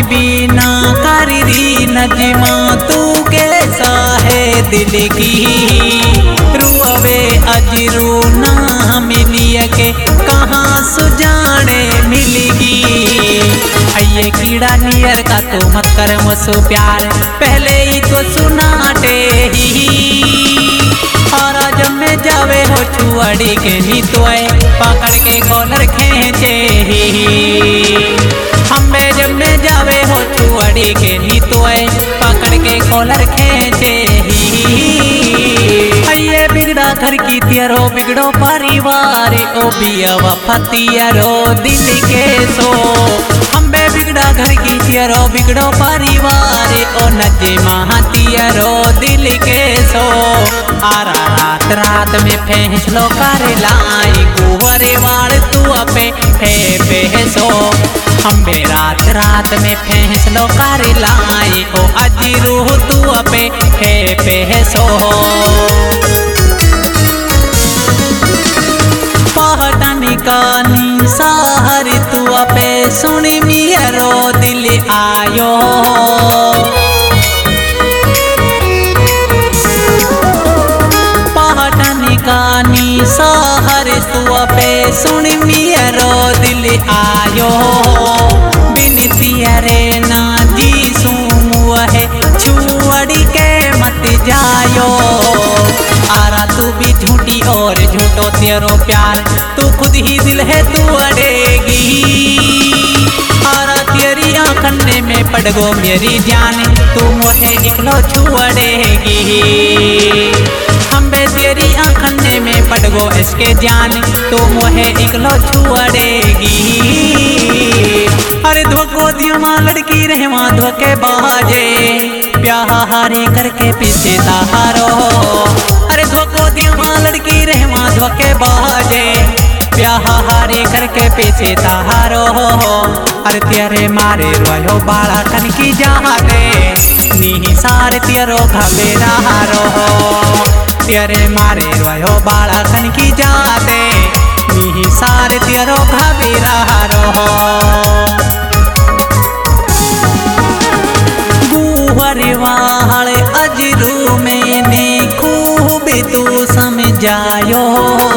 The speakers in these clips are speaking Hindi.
बिना करी नजमा तू कैसा है दिल की रुआवे अजरू ना मिलिए के कहाँ सुजाने मिलेगी। ये कीड़ा नियर का तो मत कर मुझसे प्यार पहले ही तो सुनाते ही और जब में जावे हो छुअड़ी के नी तो पकड़ के कॉलर खींचे ही हम जब में जावे हो छुअड़ी के नी तो पकड़ के कॉलर खींचे ही। ये बिगड़ा घर की तियरो बिगड़ो परिवार ओ बिया वफतियरो दिल के सो हम बिगड़ा घर की तियरो बिगड़ो परिवार ओ नजमा तियरो दिल के सो आरा रात रात में फैसलो कर लाई कुंवरे वाल तू अपे फे सो हम रात रात में फैसलो कर लाई ओ अजरू तू अपे फे सो। पहटनी कानी साहर तू अपे सुनी मियरो दिल आयो पहटनी कानी साहर तू अपे सुनी मियरो दिल आयो बिनती अरे ना जी सुमुआ है छुअड़ी के मत जायो आरा तू भी झूठी और झूठो तेरो प्यार तू खुद ही दिल है तू अड़ेगी आरा तेरी आंखने में पड़ गो मेरी जान तू मोहे इकलो छुअड़ेगी हम बे तेरी आंखने में पड़ गो इसके जान तू मोहे इकलो छुअड़ेगी। अरे धोखो दियो माँ लड़की रहे वहाँ धोखे बाजे प्यारे करके पीछे तारो अरे धोखो दियो माँ लड़की रहे वहाँ धोखे बाजे प्यारे करके पीछे तारो अरे तेरे मारे रोयो बाला कन की जाते नी सारे तेरो घबेरा रो तेरे मारे रोयो बाला कन की जाते नी सारे तेरो घबेरा रो। गुहरवाल अजरू मैंने खूब तू समझायो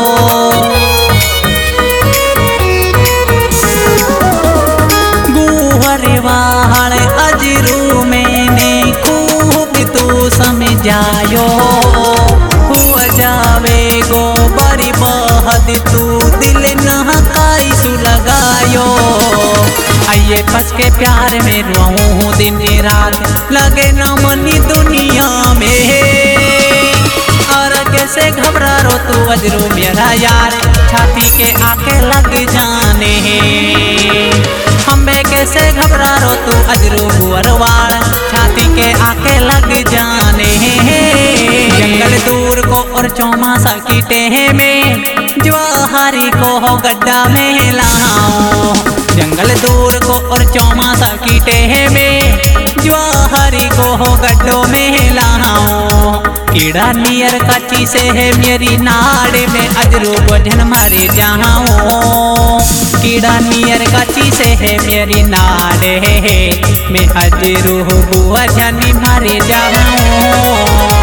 गुहरवाल अजरू मैंने खूब तू समझायो हुआ जावे गो बड़ी बहद तू दिल नहकाई सु लगायो आइए बच के प्यार में रहूं दिन रात लगे न मनी दुनिया में और कैसे घबरा रो तू अजरू मेरा यार छाती के आके लग जाने हम कैसे घबरा रो तू अजरू गुअरवाल छाती के आके लग जाने जंगल दूर को और चौमासा की टेह में ज्वाहारी को हो गड्ढा में लाओ जंगल दूर को और चौमासा की टेह में ज्वाहारी को हो गड्ढों में लाओ कीड़ा नियर कच्ची से है मेरी नाड़ में अजरू वजन मारे जाऊं कीड़ा नियर कच्ची से है मेरी नाड़ में अजरू वजन मारे जाऊं।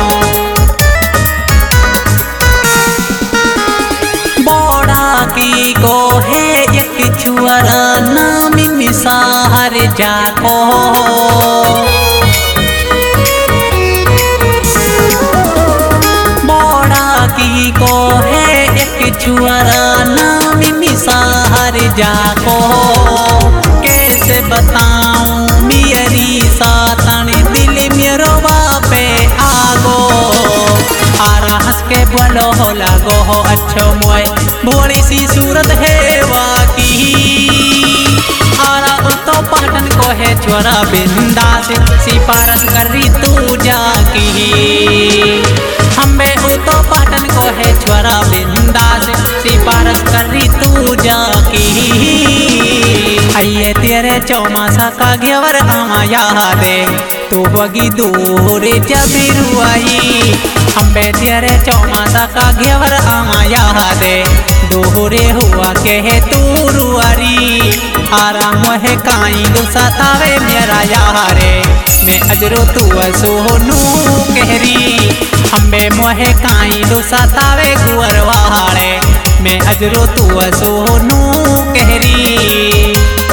बोड़ा की को है एक छुअरा नाम मिसार जाको बोड़ा की को है एक छुअरा नाम मिसार जाको कैसे बताऊं मेरी सातन दिल मेरो बापे आगो आरा हंस के बोलो हो लगो हो अच्छो मोए भोली सी सूरत है वाकी आरा तो पाटन को है छोरा बिंदास सिफारस करी तू जाकी हम तो पाटन को है छोरा बिंदास सिफारस करी तू जाकी आइए तेरे चौमासा का घेवर आमा यादे तू बगी दूर जबीरू आई हम तेरे चौमासा का घेवर आमा यादे दोहरे हुआ के है तू रुआरी आरा मोहे काई दो सतावे मेरा यारे मैं अजरो तू सोनू कहरी हम्बे मोहे काई दो सतावे गुअरवाड़े मैं अजरो तू सोनू कहरी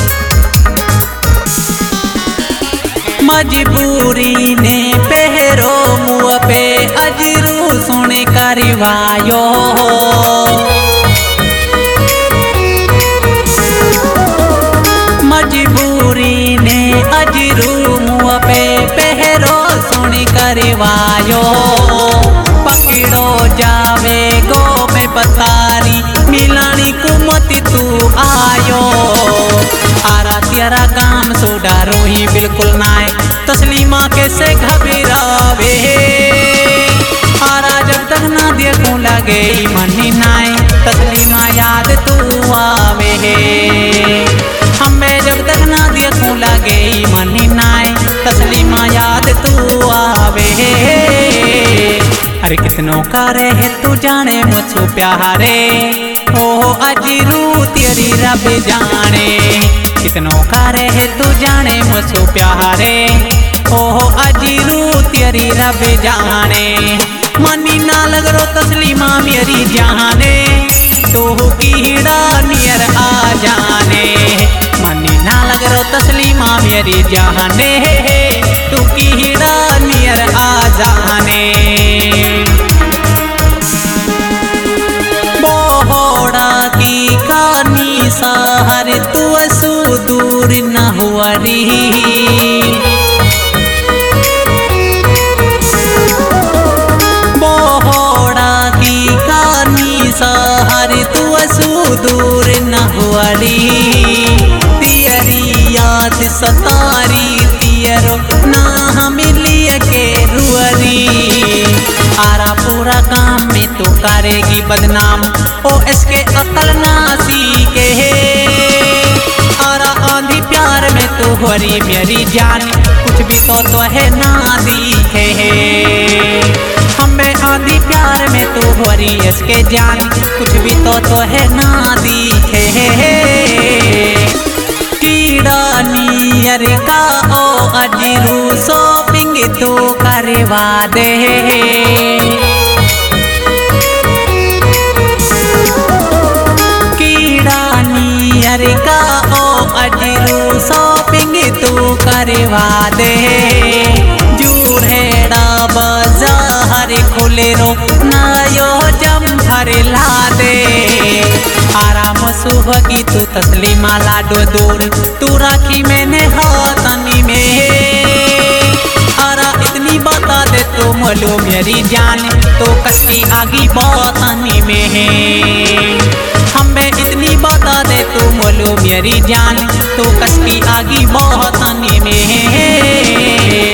मजबूरी ने पहरो मुँह पे अजरू सुन करवायो मजबूरी ने अजरू मुँह पे पहरो सुन करवायो पकड़ो जावे गो में बतारी मिलानी कुमती तू आयो आरा तेरा काम सो डरो ही बिल्कुल नाय तस्लीमा कैसे घबरावे आरा जब तक ना देखूं लगे मन ही नाय तस्लीमा याद तू आवे हमें जब तक ना देखूं लगे मन ही नाय तस्लीमा याद तू आवे अरे कितनों का रहे तू जाने मुझको प्यारे ओ अजरू तेरी रब जाने कितनों का रहे तू जाने मुझको प्यारे ओ अजरू तेरी रब जाने मनी ना लग रो तस्लीमा मेरी जाने तो कीड़ा नियर आ जाने मनी ना लग रो तस्लीमा मेरी जाने तू कीड़ा नियर आ जाने बोहड़ा की कहानी सहर तू असू दूर न हुआरी बोहड़ा की कहानी सहर तू असू दूर न हुआरी तियरी याद सतारी तियरो ना मिलिए के रुअरी आरा पूरा काम में तो करेगी बदनाम ओ इसके अकल ना सीखे आरा आंधी प्यार में तो हरी मेरी जान कुछ भी तो है ना दिखे हमें आंधी प्यार में तो हरी इसके जान कुछ भी तो है ना दिखे कीड़ा नियर का ओ अजरू शॉपिंग तो करवा दे कीड़ा नियर का ओ अजरू शॉपिंग तो करवा दे जूरेड़ा बाजार खुले रो नायो जम्फर ला दे आराम सुबह की तू तस्लीमा लाडो दूर तू राखी मैंने हाथनी में आरा इतनी बता दे तो मलो मेरी जान तो कश्ती आगी बातनी में है हमें इतनी बता दे तो मलो मेरी जान तो कश्ती आगी बातनी में है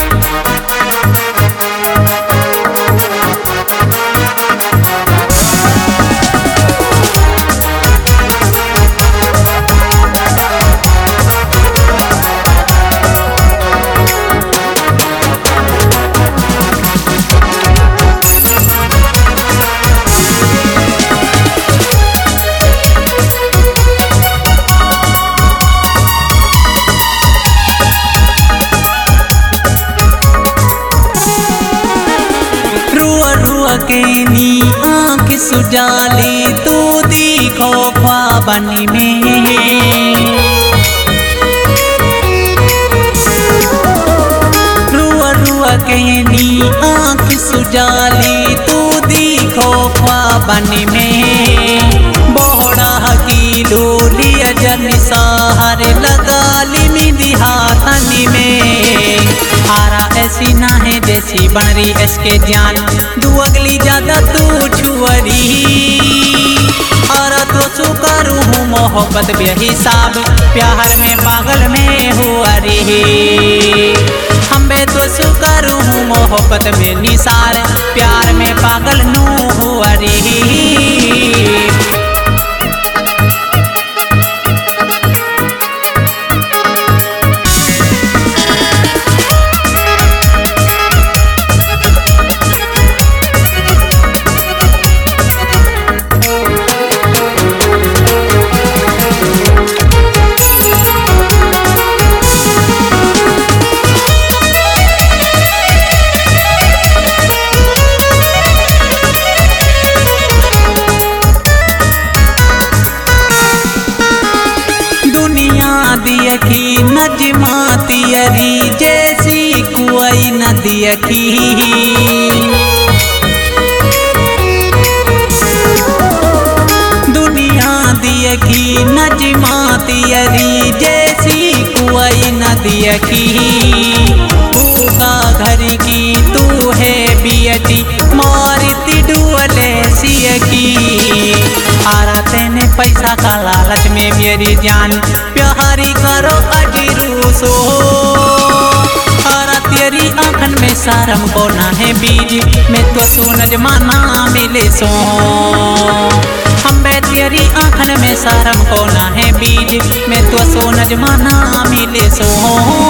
नी आँख सुजाली तू दिखो ख्वाबन में रुआ रुआ के नी आँख सुजाली तू दिखो ख्वाबन में बोहड़ा की लोली अजन सहार लगा ली मिली हाथनी में आरा ऐसी ना है जैसी बन रही इसके जान दू अगली ज्यादा तू छुअरी आरा तो सु करूँ हूँ मोहब्बत बेहिसाब प्यार में पागल में हुआ री हमें तो सु करूँ हूँ मोहब्बत में निसार प्यार में पागल नू हुआ री दिया की नजमा तियरी जैसी कोई न दिया की। दुनिया दिया की नजमा तियरी जैसी कोई न दिया की। तू का घर की तू है बियटी मारती डुअले सिया की। आरा तेने पैसा का लालच में मेरी जान प्यारी करो अजीरू सो। आरा तेरी आंखन में शर्म को ना है बीज मैं तो सूनज माना मिले सो। हम बे तेरी आंखन में शर्म को ना है बीज मैं तो सूनज माना मिले सो।